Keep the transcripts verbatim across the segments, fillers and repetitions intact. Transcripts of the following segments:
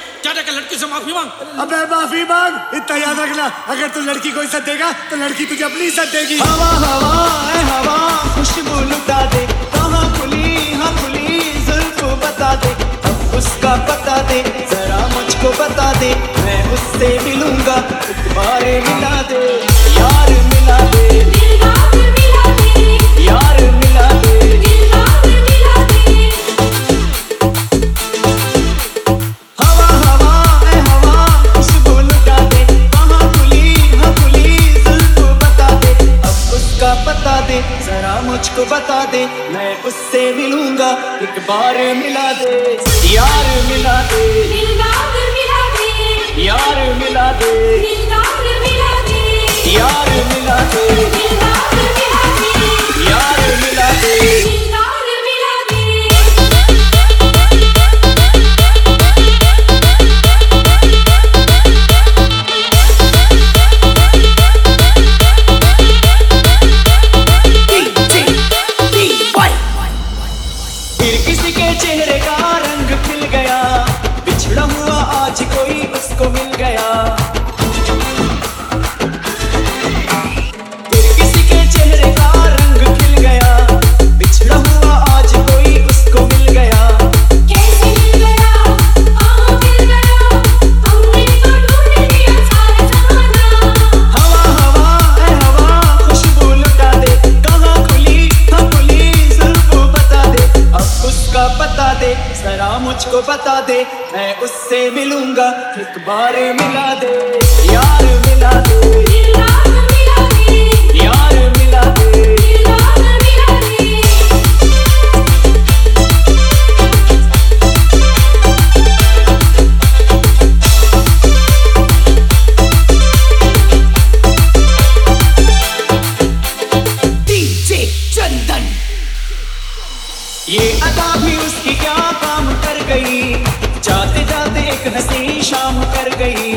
जा जाकर लड़की से माफी मांग। अबे माफी मांग, इतना याद रखना, अगर तू लड़की को इज्जत देगा तो लड़की तुझे अपनी इज्जत देगी। हवा हवा ऐ हवा खुशबू लुटा दे, कहाँ खुली हाँ खुली जुल्फ बता दे, अब उसका पता दे जरा मुझको बता दे, मैं उससे मिलूंगा एक बार मिला दे, यार मिला दे, यार मिला दे, हवा हवा ऐ हवा खुशबू लुटा दे, कहाँ खुली हाँ खुली जुल्फ बता दे, अब उसका पता दे जरा मुझको बता दे, मैं उससे मिलूंगा एक बार मिला दे, यार मिला दे, यार मिला दे, यार मिला दे, यार मिला दे। फिर किसी के चेहरे का रंग खिल गया, बिछड़ा हुआ आज कोई उसको मिल गया, फिर किसी के चेहरे का रंग खिल गया, बिछड़ा हुआ आज कोई उसको मिल गया, कैसे मिल गया, कहाँ मिल गया, हमने तो ढूंढ लिया सारा जमाना। हवा हवा ऐ हवा खुशबू लुटा दे, कहाँ खुली हाँ खुली जुल्फ बता दे, अब उसका पता दे जरा मुझको बता दे, मैं उससे मिलूंगा एक बार मिला दे, यार मिला दे, यार मिला दे, डीजे चंदन। ये अदा भी उसकी क्या काम कर गई, जाते जाते एक हंसी शाम कर गई,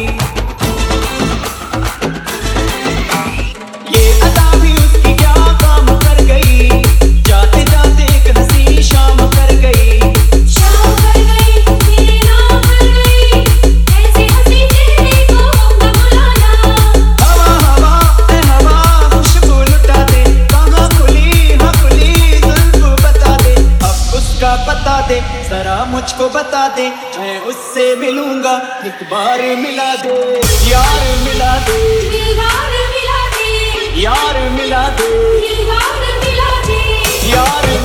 ये अदा भी उसकी क्या काम कर गई, जाते जाते एक हंसी शाम कर गई, शाम कर गई, मेरे नाम कर गई, ऐसे हंसी चेहरे को न भुलाना। हवा हवा ऐ हवा खुशबू लुटा दे, कहाँ खुली हाँ खुली जुल्फ बता दे, अब उसका पता दे जरा मुझको बता दे, मैं उससे मिलूंगा एक बार मिला दे, यार मिला दे, दिलदार मिला दे, यार मिला दे, दिलदार मिला दे, यार